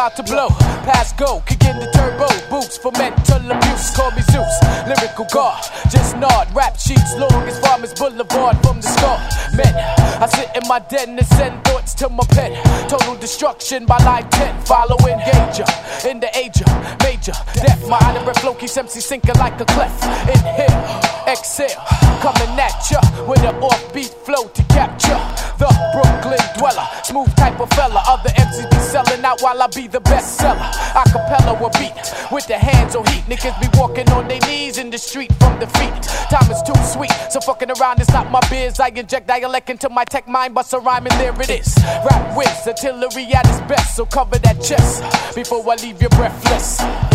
about to blow. Pass go, kicking the turbo boots for mental abuse. Call me Zeus, lyrical god. Just nod, rap sheets long as Farmers Boulevard from the start. Men, I sit in my den and send thoughts to my pen. Total destruction by line 10. Following Gager in the age of major death. My out-of-breath flow keeps MC sinking like a clef. Inhale, exhale, coming at ya with an offbeat flow to capture the Brooklyn dweller. Smooth type of fella. Other MCs be selling out while I be the best seller. Acapella will beat with the hands on heat. Niggas be walking on their knees in the street from defeat. Time is too sweet, so fucking around is not my biz. I inject dialect into my tech mind, bust a rhyme and there it is. Rap whiz, artillery at its best, so cover that chest before I leave you breathless.